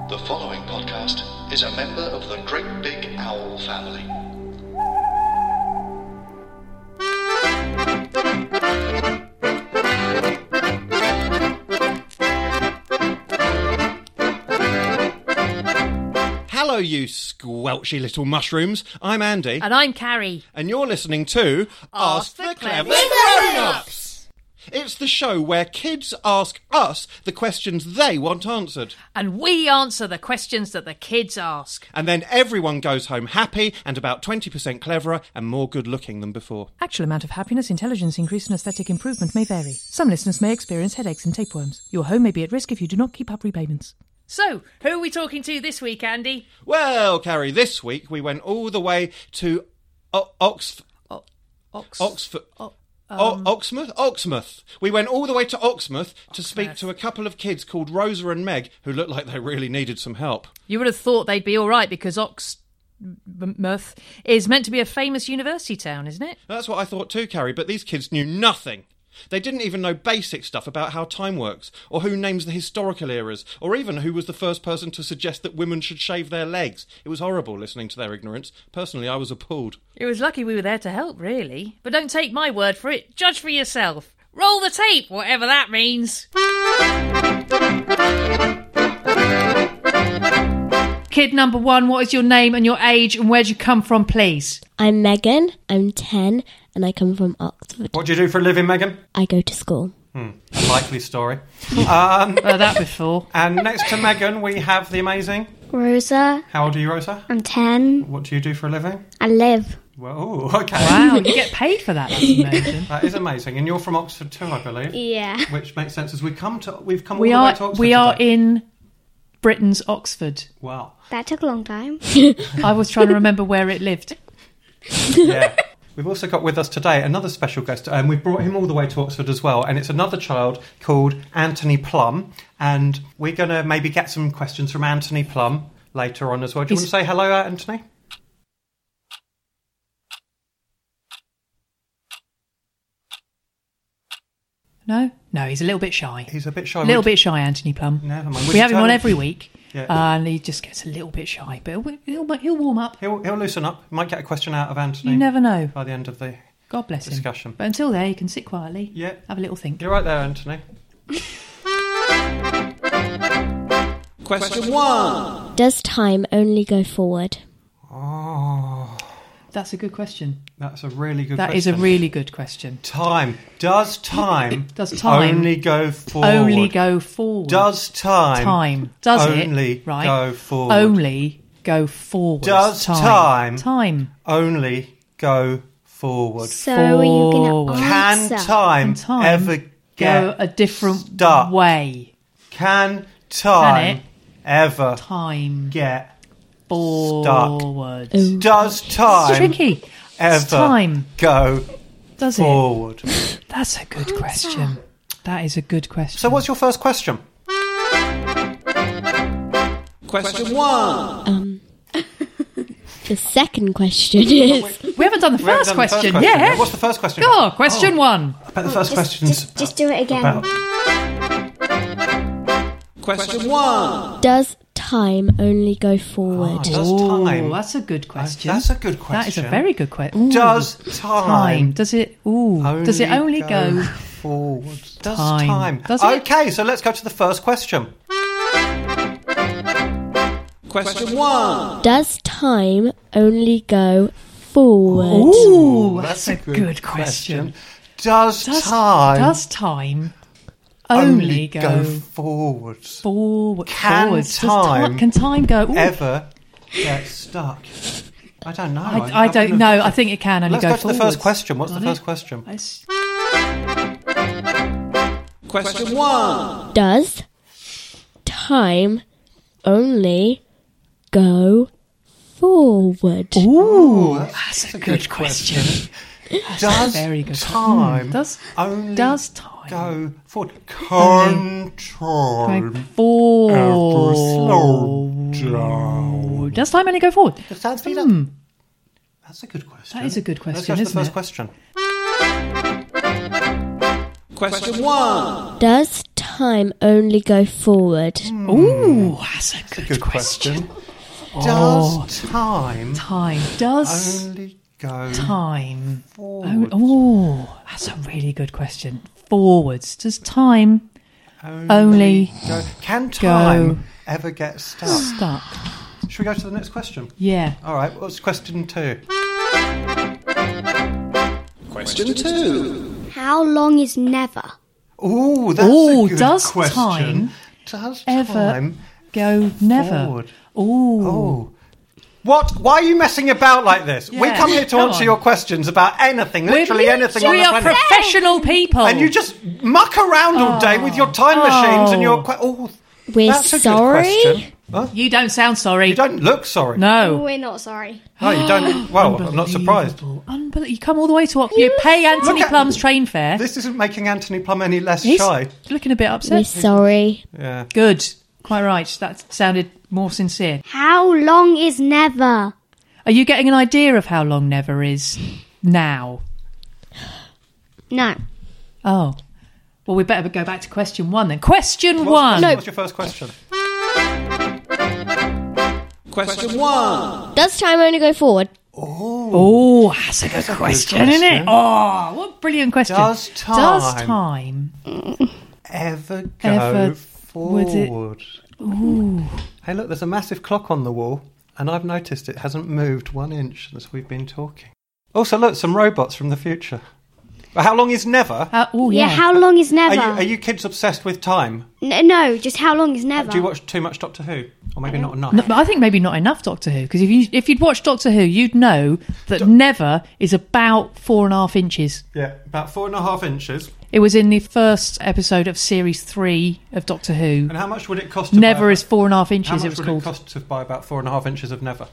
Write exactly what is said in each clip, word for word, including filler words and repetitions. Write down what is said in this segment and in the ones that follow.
The following podcast is a member of the Great Big Owl family. Hello, you squelchy little mushrooms. I'm Andy. And I'm Carrie. And you're listening to Ask the Clever Grown-Ups. It's the show where kids ask us the questions they want answered. And we answer the questions that the kids ask. And then everyone goes home happy and about twenty percent cleverer and more good-looking than before. Actual amount of happiness, intelligence, increase and aesthetic improvement may vary. Some listeners may experience headaches and tapeworms. Your home may be at risk if you do not keep up repayments. So, who are we talking to this week, Andy? Well, Carrie, this week we went all the way to o- Oxford. O- Ox- Oxford. O- O- um, Oxmouth? Oxmouth. We went all the way to Oxmouth to speak to a couple of kids called Rosa and Meg who looked like they really needed some help. You would have thought they'd be all right because Oxmouth is meant to be a famous university town, isn't it? That's what I thought too, Carrie, but these kids knew nothing. They didn't even know basic stuff about how time works, or who names the historical eras, or even who was the first person to suggest that women should shave their legs. It was horrible listening to their ignorance. Personally, I was appalled. It was lucky we were there to help, really. But don't take my word for it. Judge for yourself. Roll the tape, whatever that means. Kid number one, what is your name and your age and where do you come from, please? I'm Megan, I'm ten, and I come from Oxford. What do you do for a living, Megan? I go to school. Hmm, a likely story. um, Heard that before. and next to Megan, we have the amazing... Rosa. How old are you, Rosa? I'm ten. What do you do for a living? I live. Well, ooh, okay. Wow, you get paid for that. That's amazing. That is amazing. And you're from Oxford too, I believe. Yeah. Which makes sense as we come to... We've come We all the way are to Oxford we are today. in Britain's Oxford. Wow. That took a long time. I was trying to remember where it lived. Yeah. We've also got with us today another special guest, and we've brought him all the way to Oxford as well, and it's another child called Anthony Plum, and we're going to maybe get some questions from Anthony Plum later on as well. Do you He's- want to say hello, Anthony? No? No, he's a little bit shy. He's a bit shy. A little Would- bit shy, Anthony Plum. Never mind. Would We you have him tell on every week, Yeah. and he just gets a little bit shy, but he'll, he'll, he'll warm up. He'll, he'll loosen up. Might get a question out of Anthony. You never know. By the end of the God bless him. discussion. But until then, he can sit quietly, Yeah. have a little think. You're right there, Anthony. Question one. Does time only go forward? Oh, That's a good question. that's a really good That is question. a really good question. Time. Does time, Does time only go forward? Only go forward. Does time, time. Does only it, right? go forward? Only go forward. Does time. time- Time. Only go forward. So are you going Forward. to Can answer? time, Can time ever Go get a different stuck? way. Can time Can it? ever Time. get Forward. Does time It's tricky. ever It's time. go Does forward? it? That's a good question. That is a good question. So what's your first question? Question one. Um, the second question is... We haven't done the We haven't first done the first question question yet. yet. What's the first question? Go, question Oh. one. I bet the first Just, question's just, just do it again. about... Question one. Does time only go forward? Oh, does Ooh, time... that's a good question. That's a good question. That is a very good question. Does time... Does it? Ooh. Does it only go? forward? Does Time. time? Does it? Okay, so let's go to the first question. Question one. Does time only go forward? Ooh, that's, a good, question. Does, Does time Does time only, go, forward? forward? Can forwards? Does time ti- can time go? Ooh, Ever get stuck? I don't know. I, I don't know. I think it can only Let's go go to the first forwards. question. What's the Can't first it? question? It's- Question one. Does time only go forward? Ooh, that's a good question. Does Very good. time Mm, Does only does time go forward? Can time go forward? ever slow down? Does time only go forward? Does that speed up? Hmm. That's a good question. That is a good Let's question, go to the isn't first it? question. Question one. Does time time only go forward? Ooh, that's a good, Good question. question. Oh. Does time Time does only go time. forward? Oh, oh, that's a really good question. Forwards. Does time Only, only go. Can time go- ever get stuck? stuck? Should we go to the next question? Yeah. All right, what's question two? Question two. How long is never? Ooh, that's Ooh, a good does question. time Does ever time Go never. forward? Ooh. Oh. What? Why are you messing about like this? we Yeah, come here to come answer on. your questions about anything, literally We're- anything on We the are planet. professional people. And you just muck around all day with your time machines and your... Que- oh, We're that's a sorry? good question. Huh? You don't sound sorry. You don't look sorry. No. We're not sorry. No, you don't. Well, I'm not surprised. Unbelievable. Unbelievable. You come all the way to Oxford. You pay Anthony Look at- Plum's train fare. This isn't making Anthony Plum any less He's shy. looking a bit We're upset. sorry. Yeah. Good. Quite right. That sounded more sincere. How long is never? Are you getting an idea of how long never is now? No. Oh. Well, we better go back to question one then. Question What's, one. What's your first question? Question one. Does time only go forward? Oh, that's a good a question, good isn't it? question. Oh, what a brilliant question. Does Does time- time Ever go Ever- would it- forward? Ooh. Hey, look, there's a massive clock on the wall, and I've noticed it hasn't moved one inch since we've been talking. Also, look, some robots from the future. But how long is never? Uh, oh, Yeah. yeah. how long is Are never? you, are you kids obsessed with time? N- no, just how long is never? Do you watch too much Doctor Who? Or maybe not enough? No, but I think maybe not enough Doctor Who, because if you if you'd watched Doctor Who, you'd know that never is about four and a half inches. Yeah, about four and a half inches. It was in the first episode of series three of Doctor Who. And how much would it cost to Never buy is four and a half How inches. much It was would called. it cost to buy about four and a half inches of Never?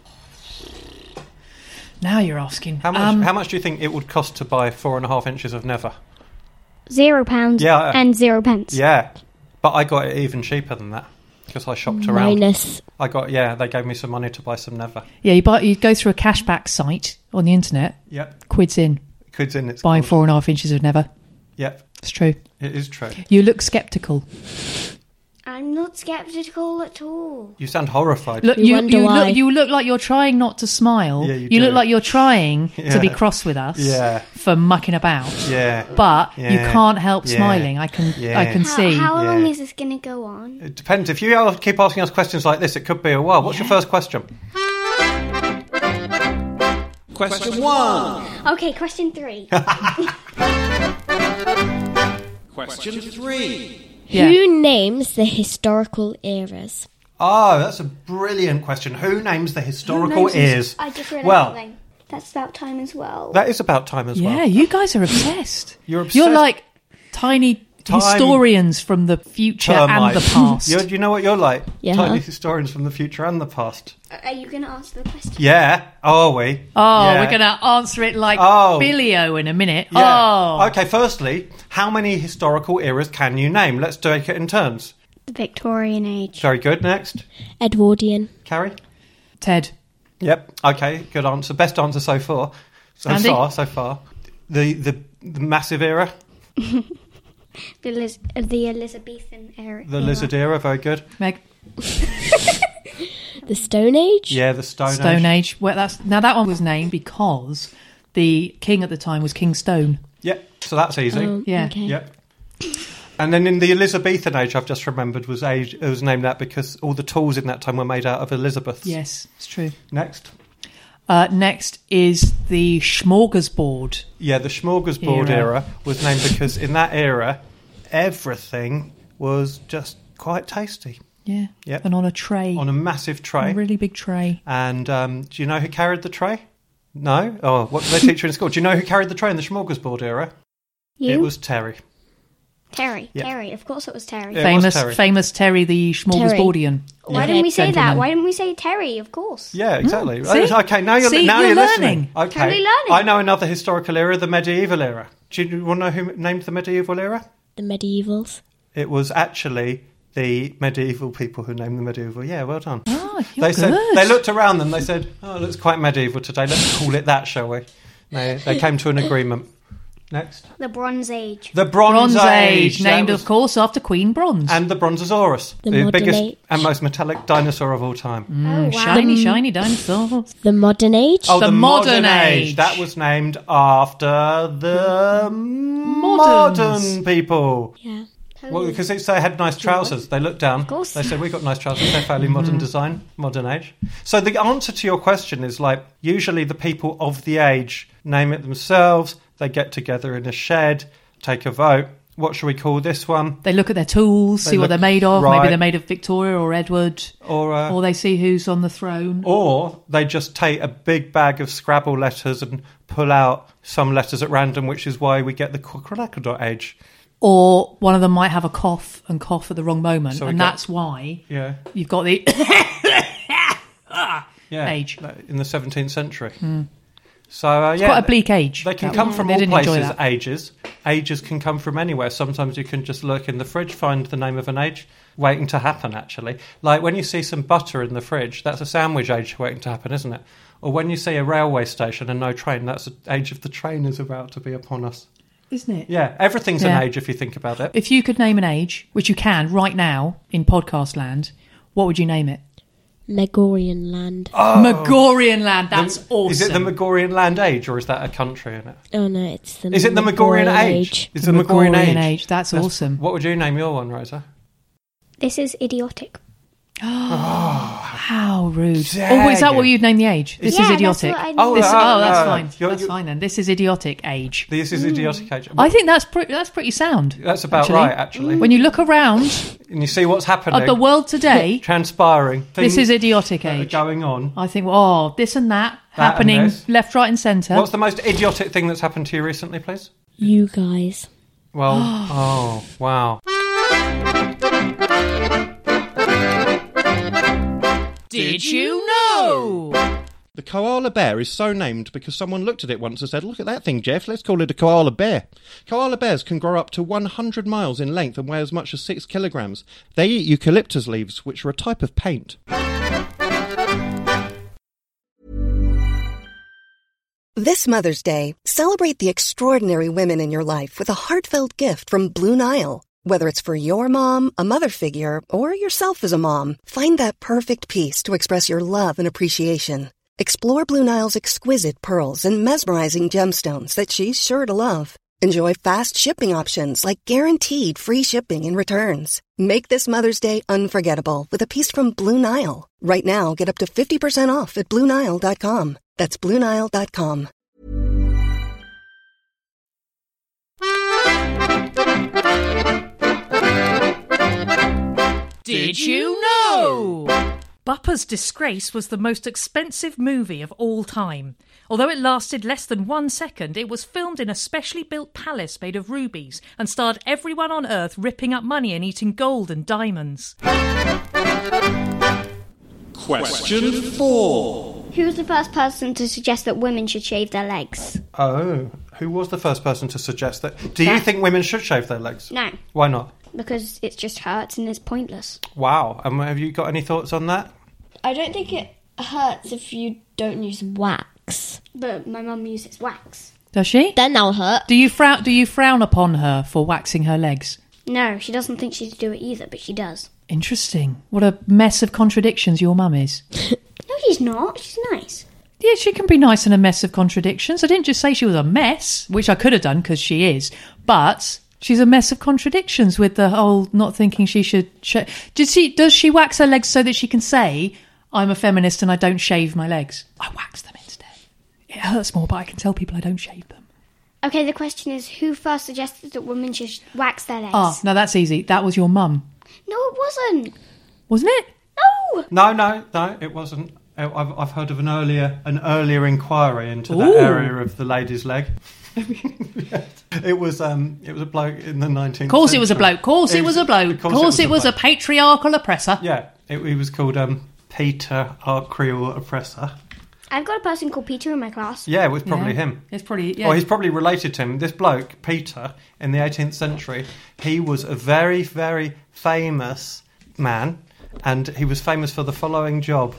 Now you're asking. How much? Um, how much do you think it would cost to buy four and a half inches of Never? Zero pounds Yeah. and zero pence. Yeah, but I got it even cheaper than that because I shopped around. Minus. I got yeah, they gave me some money to buy some Never. Yeah, you buy. You go through a cashback site on the internet. Yep, Quids in quids in. It's buying called. four and a half inches of Never. Yep, It's true. it is true. You look sceptical. I'm not sceptical at all. You sound horrified. Look, We you wonder you why. look you look like you're trying not to smile. Yeah, you look do. like you're trying to Yeah. be cross with us. Yeah. For mucking about. Yeah, But you Yeah. can't help Yeah. smiling. I can Yeah. I can How, see. how long Yeah. is this going to go on? it depends. If you all keep asking us questions like this, it could be a while. What's your first question? Question one. Okay, question three. Question three. Yeah. Who names the historical eras? Oh, that's a brilliant question. Who names the historical names this? ears? I just realised Well, something. That's about time as well. that is about time as Yeah, well. you guys are obsessed. You're obsessed. You're like tiny Time historians from the future and the Termites. past. You're, you know what you're like? Yeah. Tiny historians from the future and the past. Are you going to answer the question? Yeah. Are we? Oh, Yeah. we're going to answer it like Oh. Billy-O in a minute. Yeah. Oh. Okay, firstly, how many historical eras can you name? Let's take it in turns. The Victorian age. Very good. Next. Edwardian. Carrie? Ted. Yep. Okay, good answer. Best answer so far. So Andy? far, so far. The, the the massive era. The, Liz- uh, the Elizabethan era. The lizard era. Very good. Meg. The Stone Age? Yeah, the Stone, Stone Age. Age. Well, that's now that one was named because the king at the time was King Stone. Yep. So that's easy. Oh, Yeah. Okay. Yep. And then in the Elizabethan age, I've just remembered, was age it was named that because all the tools in that time were made out of Elizabeths. Yes, it's true. Next. Uh, next is the smorgasbord. Yeah, the smorgasbord Era. era. was named because in that era, everything was just quite tasty Yeah. Yep. And on a tray. on a massive tray. A really big tray. And um, do you know who carried the tray? No? Oh, what did they teach you in school? Do you know who carried the tray in the smorgasbord era? You? It was Terry. Terry. Yeah. Terry. Of course it was Terry. Yeah. It was famous Terry. famous Terry the smorgasbordian. Why Yeah. didn't we say Gentleman. that? Why didn't we say Terry? Of course. Yeah, exactly. Mm, see? Okay, now you're See, now you're you're, learning. listening. Okay, Totally learning. I know another historical era, the medieval era. Do you want to know who named the medieval era? The medievals. It was actually the medieval people who named the medieval. Yeah, well done. Oh, you're They said good. they looked around them. They said, "Oh, it looks quite medieval today. Let's call it that, shall we?" They they came to an agreement. Next. The Bronze Age. The Bronze, Bronze Age, That named, was- of course, after Queen Bronze. And the Brontosaurus, The the, Modern biggest Age. and most metallic dinosaur of all time. Mm, Oh, wow. shiny, shiny dinosaurs. The modern age. Oh, The the, Modern modern, age. Age. That was named after the modern people. Yeah. Well, because it's, they had nice trousers. They looked down. Of course. They said, we've got nice trousers. They're fairly modern design, modern age. So the answer to your question is like, usually the people of the age name it themselves. They get together in a shed, take a vote. What should we call this one? They look at their tools, They see what look- they're made of. right. Maybe they're made of Victoria or Edward. Or, uh, Or they see who's on the throne. Or they just take a big bag of Scrabble letters and pull out some letters at random, which is why we get the crocodile age. Or one of them might have a cough and cough at the wrong moment. So we and got- that's why Yeah. you've got the Yeah. age. In the seventeenth century. So, uh, yeah. Quite a bleak age. They can that come one. from They all didn't enjoy places, that. ages. Ages can come from anywhere. Sometimes you can just look in the fridge, find the name of an age, waiting to happen, actually. Like when you see some butter in the fridge, that's a sandwich age waiting to happen, isn't it? Or when you see a railway station and no train, that's the age of the train is about to be upon us. Isn't it? Yeah, everything's Yeah. an age if you think about it. If you could name an age, which you can right now in podcast land, what would you name it? Megorian land. Megorian land. That's The- awesome. Is it the Megorian land age or is that a country in it? Oh no, it's the. Is it the Megorian age? Is the Megorian age? age. That's, awesome. What would you name your one, Rosa? This is idiotic. How rude. Dare Oh, is that you. what you'd name the age? This Yeah, is that's idiotic. what I Oh, This, uh, oh, that's uh, fine. you're- That's you're- fine then. This is idiotic age. This is idiotic age. I think that's pretty. That's pretty sound. That's about actually. right, actually. When you look around And you see what's happening. at the world today, transpiring. this things is idiotic that are age. going on. I think, oh, this and that, That and happening this. left, right, and centre. What's the most idiotic thing that's happened to you recently, please? You guys. Well, oh, wow. Did you know? The koala bear is so named because someone looked at it once and said, look at that thing, Jeff, let's call it a koala bear. Koala bears can grow up to one hundred miles in length and weigh as much as six kilograms. They eat eucalyptus leaves, which are a type of paint. This Mother's Day, celebrate the extraordinary women in your life with a heartfelt gift from Blue Nile. Whether it's for your mom, a mother figure, or yourself as a mom, find that perfect piece to express your love and appreciation. Explore Blue Nile's exquisite pearls and mesmerizing gemstones that she's sure to love. Enjoy fast shipping options like guaranteed free shipping and returns. Make this Mother's Day unforgettable with a piece from Blue Nile. Right now, get up to fifty percent off at Blue Nile dot com. That's Blue Nile dot com. Did you know? Bupper's Disgrace was the most expensive movie of all time. Although it lasted less than one second, it was filmed in a specially built palace made of rubies and starred everyone on Earth ripping up money and eating gold and diamonds. Question four. Who was the first person to suggest that women should shave their legs? Oh, who was the first person to suggest that? Do you That- think women should shave their legs? No, Why not? because it just hurts and is pointless. Wow. Um, have you got any thoughts on that? I don't think it hurts if you don't use wax. But my mum uses wax. Does she? Then that'll hurt. Do you frown? Do you frown upon her for waxing her legs? No, she doesn't think she should do it either, but she does. Interesting. What a mess of contradictions your mum is. No, she's not. She's nice. Yeah, she can be nice in a mess of contradictions. I didn't just say she was a mess, which I could have done because she is, but she's a mess of contradictions with the whole not thinking she should. Sh- Did she? Does she wax her legs so that she can say, "I'm a feminist and I don't shave my legs"? I wax them instead. It hurts more, but I can tell people I don't shave them. Okay, the question is, who first suggested that women should wax their legs? Ah, no, that's easy. That was your mum, No, it wasn't. wasn't it? No! No, no, no, it wasn't. I've, I've heard of an earlier an earlier inquiry into that Ooh. area of the lady's leg. Yes. It was um, it was a bloke in the nineteenth. Of course, it was a bloke. Of course, it was a bloke. Of Of course, it was a bloke. patriarchal oppressor. Yeah, it, he was called um, Peter Arcreal Oppressor. I've got a person called Peter in my class. Yeah, it was probably Yeah. him. It's probably yeah. Or he's probably related to him. This bloke, Peter, in the eighteenth century, he was a very, very famous man, and he was famous for the following job.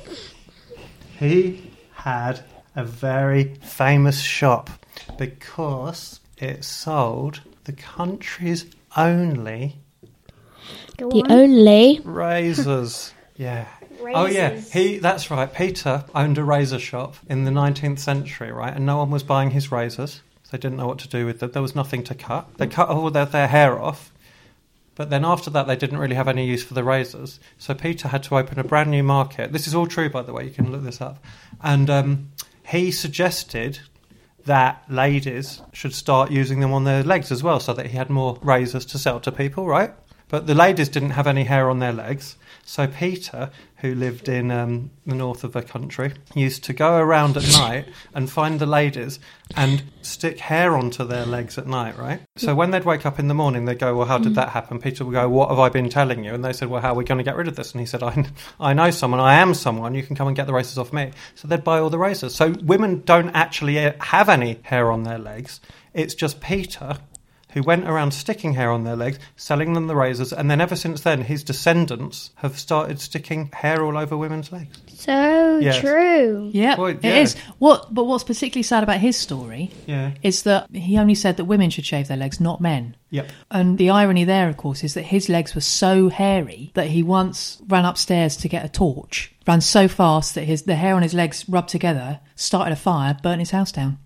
He had a very famous shop because it sold the country's only Go The on. only razors. Yeah. Oh, yeah. He. That's right. Peter owned a razor shop in the nineteenth century, right? And no one was buying his razors. They didn't know what to do with them. There was nothing to cut. They cut all their, their hair off. But then after that, they didn't really have any use for the razors. So Peter had to open a brand new market. This is all true, by the way. You can look this up. And um, he suggested that ladies should start using them on their legs as well, so that he had more razors to sell to people, right? But the ladies didn't have any hair on their legs. So Peter, who lived in um, the north of the country, used to go around at night and find the ladies and stick hair onto their legs at night, right? So when they'd wake up in the morning, they'd go, well, how did that happen? Peter would go, what have I been telling you? And they said, well, how are we going to get rid of this? And he said, I, I know someone, I am someone, you can come and get the razors off me. So they'd buy all the razors. So women don't actually have any hair on their legs. It's just Peter who went around sticking hair on their legs, selling them the razors, and then ever since then, his descendants have started sticking hair all over women's legs. So Yes. true. Yeah, Well, it yeah. is. What, but what's particularly sad about his story Yeah. is that he only said that women should shave their legs, not men. Yep. And the irony there, of course, is that his legs were so hairy that he once ran upstairs to get a torch, ran so fast that his the hair on his legs rubbed together, started a fire, burnt his house down.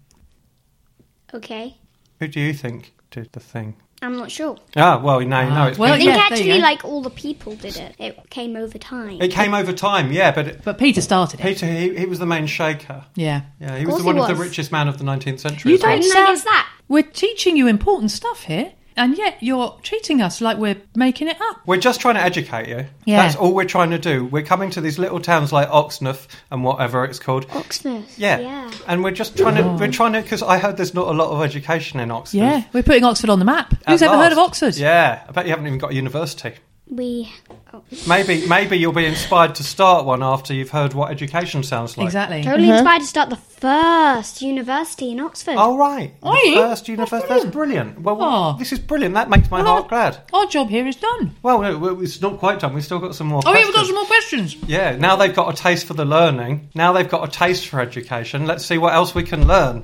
Okay. Who do you think did the thing? I'm not sure. Ah, well, now you know it's well, I Peter. think yeah, there you actually, go. like, all the people did it. It came over time. It came over time, yeah, but it, But Peter started it. Peter, he, he was the main shaker. Yeah. Yeah, he Of was course one he of the was. richest man of the nineteenth century. You as well. don't Didn't I sound... guess that? We're teaching you important stuff here, and yet you're treating us like we're making it up. We're just trying to educate you. Yeah. That's all we're trying to do. We're coming to these little towns like Oxneth and whatever it's called. Oxford. Yeah. Yeah. And we're just trying to, we're trying to, because I heard there's not a lot of education in Oxford. Yeah, we're putting Oxford on the map. Who's At ever heard of last. Oxford? Yeah, I bet you haven't even got a university. We. Oh. Maybe maybe you'll be inspired to start one after you've heard what education sounds like. Exactly. Totally inspired to start the first university in Oxford. Oh, right. Are the you? first university. That's brilliant. Well, Oh. this is brilliant. That makes my Well, heart glad. Our job here is done. Well, no, well, it's not quite done. We've still got some more Oh, yeah, questions. we've got some more questions. Yeah, now they've got a taste for the learning. Now they've got a taste for education. Let's see what else we can learn.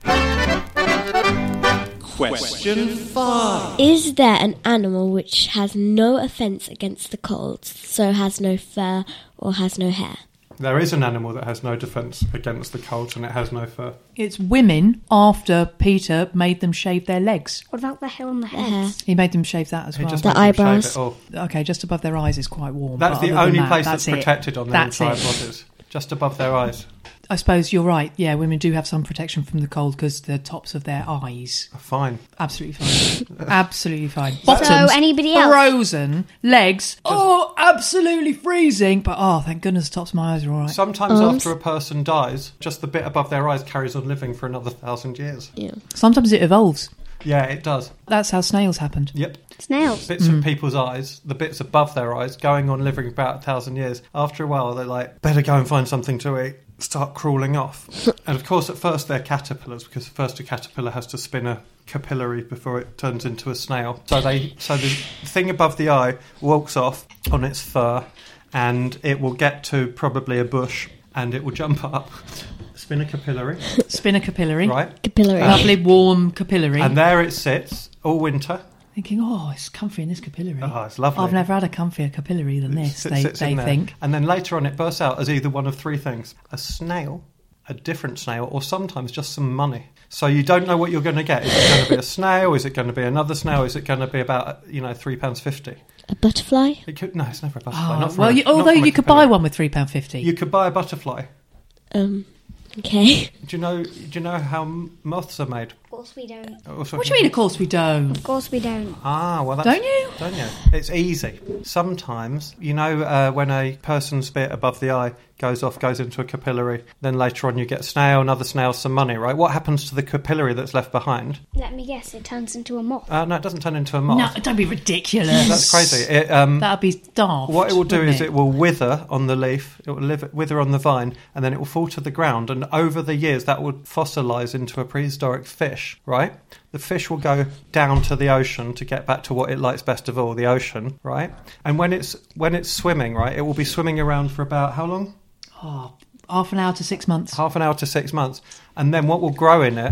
Question five. Is there an animal which has no offence against the cold, so has no fur or has no hair? There is an animal that has no defence against the cold and it has no fur. It's women after Peter made them shave their legs. What about the hair on the hair. heads? He made them shave that as He well. just The makes them shave eyebrows. it all. Okay, just above their eyes is quite warm. That's but the other than only that, place that's, it. protected on their That's entire it. bodies. Just above their eyes. I suppose you're right. Yeah, women do have some protection from the cold because the tops of their eyes. Fine. Absolutely fine. Absolutely fine. So Bottoms, anybody else? frozen. Legs, oh, absolutely freezing. But oh, thank goodness the tops of my eyes are all right. Sometimes Arms. after a person dies, just the bit above their eyes carries on living for another thousand years. Yeah. Sometimes it evolves. Yeah, it does. That's how snails happened. Yep. Snails. Bits of people's eyes, the bits above their eyes, going on living about a thousand years. After a while, they're like, better go and find something to eat. Start crawling off. And of course, at first they're caterpillars, because first a caterpillar has to spin a capillary before it turns into a snail. So they, so the thing above the eye walks off on its fur, and it will get to probably a bush, and it will jump up, spin a capillary, Spin a capillary. right? Capillary. Lovely warm capillary. And there it sits all winter. Thinking, oh, it's comfy in this capillary. Oh, it's lovely. I've never had a comfier capillary than this, It they, sits in they there. think. And then later on it bursts out as either one of three things. A snail, a different snail, or sometimes just some money. So you don't know what you're going to get. Is it going to be a snail? Is it going to be another snail? Is it going to be about, you know, three pounds fifty? A butterfly? It could, no, it's never a butterfly. Oh, not from well, a- you, not although from a you could capillary. buy one with three pounds fifty. You could buy a butterfly. Um, okay. Do you know, do you know how m- moths are made? Of course we don't. Also- What do you mean, of course we don't? Of course we don't. Ah, well, that's, Don't you? Don't you? It's easy. Sometimes, you know, uh, when a person's bit above the eye goes off, goes into a capillary, then later on you get a snail, another snail, some money, right? What happens to the capillary that's left behind? Let me guess, it turns into a moth. Uh, no, it doesn't turn into a moth. No, don't be ridiculous. That's crazy. It, um, That'd be daft. what it will do wouldn't is it will wither on the leaf, it will live, wither on the vine, and then it will fall to the ground, and over the years that would fossilise into a prehistoric fish, right? The fish will go down to the ocean to get back to what it likes best of all, the ocean, right? And when it's when it's swimming, right, it will be swimming around for about how long? Oh, half an hour to six months. Half an hour to six months. And then what will grow in it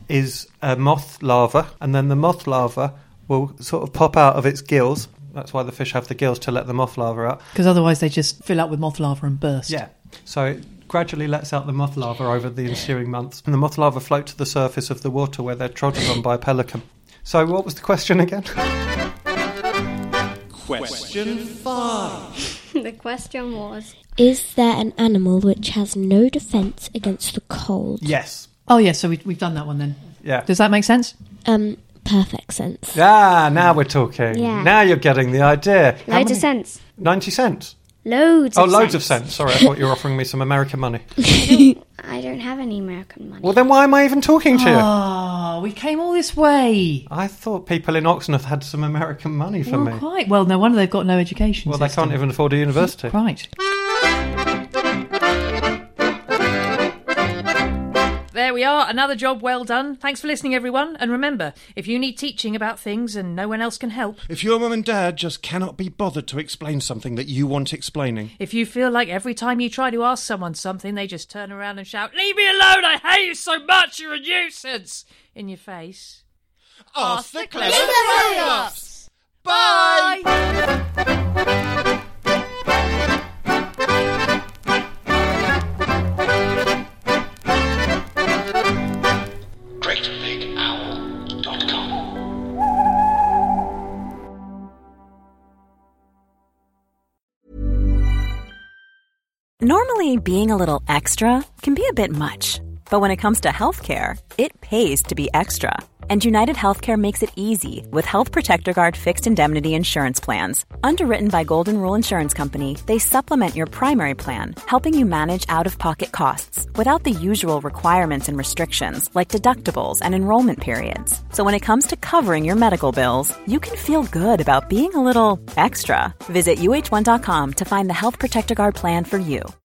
is a moth larva, and then the moth larva will sort of pop out of its gills. That's why the fish have the gills, to let the moth larva out. Because otherwise they just fill up with moth larva and burst. Yeah. So it gradually lets out the moth larva over the ensuing months. And the moth larva float to the surface of the water where they're trodden on by a pelican. So what was the question again? Question five. The question was... Is there an animal which has no defence against the cold? Yes. Oh, yeah, so we, we've done that one then. Yeah. Does that make sense? Um, perfect sense. Ah, now we're talking. Yeah. Now you're getting the idea. How Loads many- of sense. ninety cents? Loads Oh, of loads sense. of sense. Sorry, I thought you were offering me some American money. I don't have any American money. Well, then why am I even talking to you? Oh, we came all this way. I thought people in Oxenford had some American money for Well, me. quite. Well, no wonder they've got no education Well, they system. can't even afford a university. Right. There we are, another job well done. Thanks for listening, everyone. And remember, if you need teaching about things and no one else can help, If your mum and dad just cannot be bothered to explain something that you want explaining, if you feel like every time you try to ask someone something, they just turn around and shout, "Leave me alone, I hate you so much, you're a nuisance," in your face, ask the clever grown-ups. Bye! great big owl dot com. Normally, being a little extra can be a bit much. But when it comes to healthcare, it pays to be extra. And United Healthcare makes it easy with Health Protector Guard fixed indemnity insurance plans. Underwritten by Golden Rule Insurance Company, they supplement your primary plan, helping you manage out-of-pocket costs without the usual requirements and restrictions like deductibles and enrollment periods. So when it comes to covering your medical bills, you can feel good about being a little extra. Visit U H one dot com to find the Health Protector Guard plan for you.